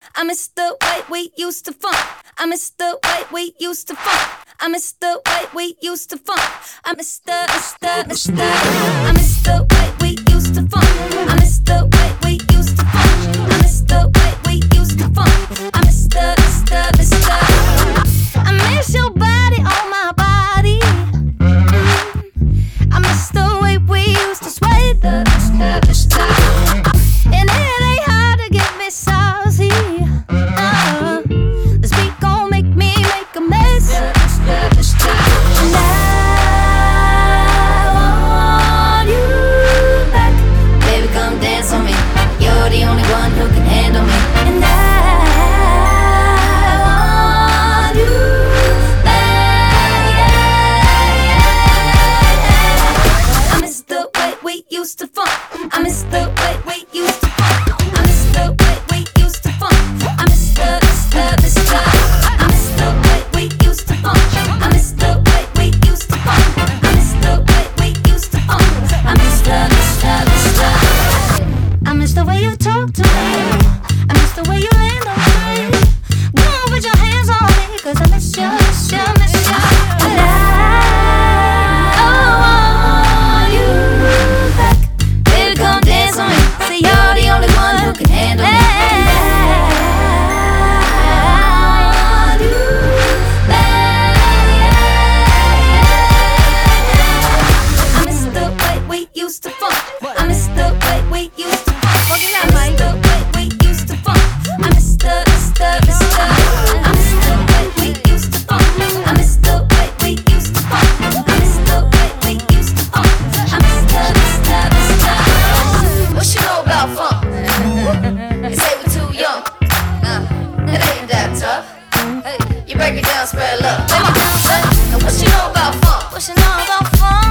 I miss the way we used to funk. I miss the way we used to funk. I miss the way we used to funk. I miss the. I miss the way we used to funk. I miss the way we used to funk. I miss the way we used to funk. I miss the. I miss your body on my body. I miss the way we used to sway the. And it ain't hard to get me saucy. This beat gon' make me make a mess. And I want you back. Baby, come dance on me. You're the only one who can handle me. And I want you back. I miss the way we used to funk. I miss the way we used to funk. I miss the way we used to funk. I miss the. I miss the way we used to funk. I miss the way we used to funk. I miss the way we used to funk. I miss the. I miss the way you talk to me. I miss the way you land on me. Go on, put your hands on me, 'cause I miss you, miss you, miss you. But I want you back. Baby, come dance on me. Say you're the only one who can handle me. I want you back. I miss the way we used to funk. I miss the way we used to funk. I miss the way we used to funk. I miss the. I miss the way we used to funk. I miss the way we used to funk. I miss the way we used to funk. I miss the. What you know about funk? You say we're too young. It ain't that tough. You break it down, spread love. Now what you know about funk? What you know about funk?